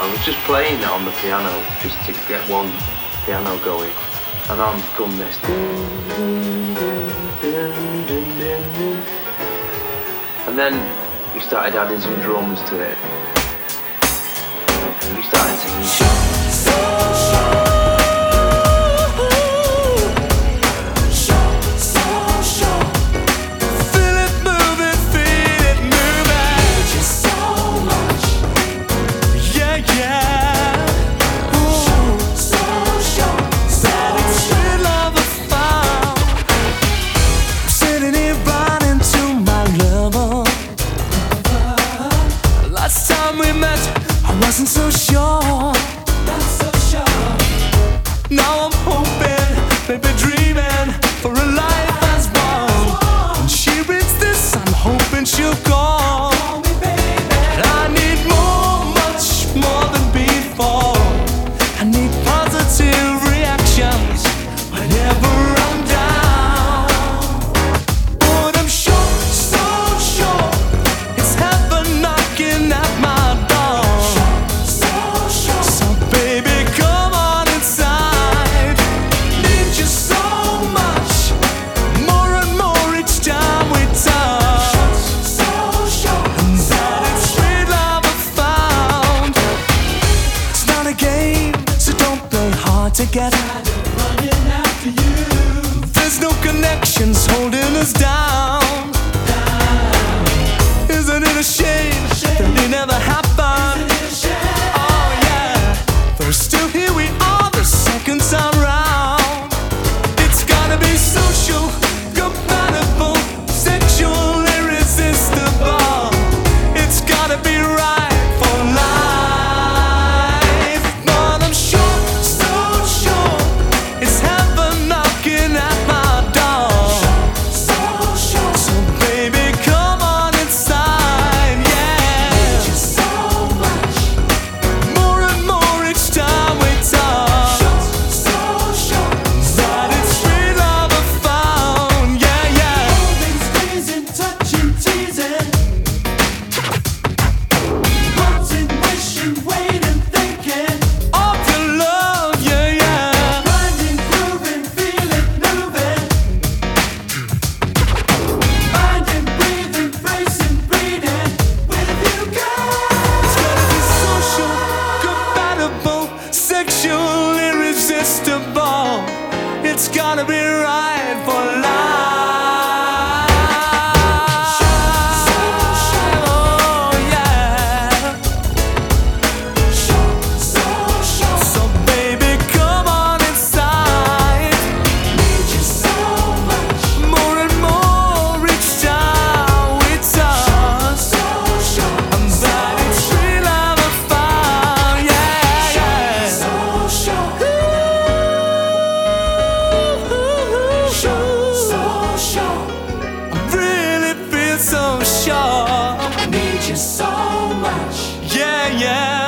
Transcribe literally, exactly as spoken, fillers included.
I was just playing it on the piano just to get one piano going, and I'm done this. And then we started adding some drums to it. And we started singing. Last time we met, I wasn't so sure. Not so sure. Now I'm hoping, maybe dreaming for a life as one. When she reads this, I'm hoping she'll call. Call me, baby. I need more, much more than before. I need positive reactions whenever I'm down. But I'm sure, so sure, it's heaven knocking at my door. So, so, so baby, come on inside. Need you so much, more and more each time we touch. So, so, and that it's sweet love I found. It's not a game, so don't play hard to get. Running after you. There's no connections holding us down. Isn't it a shame that it never happened? Oh yeah, first two, here we are the second time round. It's gotta be social, compatible, sexual, irresistible. It's gotta be right for life. But I'm sure, so sure, it's heaven knocking at my door. So sure, so baby, come on inside, yeah. Need you so much, more and more each time we touch. So sure, that it's sweet love I found, yeah, yeah. Holding, squeezing, touching, teasing, wanting, wishing, waiting, thinking of your love, yeah, yeah. Grinding, grooving, feeling, moving, finding, breathing, bracing, breathing with you, girl. It's gotta be social, compatible, sexual, irresistible. It's gotta be right for life. Oh yeah. So baby, come on inside. Need you so much, more and more each time we touch. And that it's sweet love I found, yeah, yeah. So sure, so sure, I really feel so sure. I need you so much, yeah, yeah.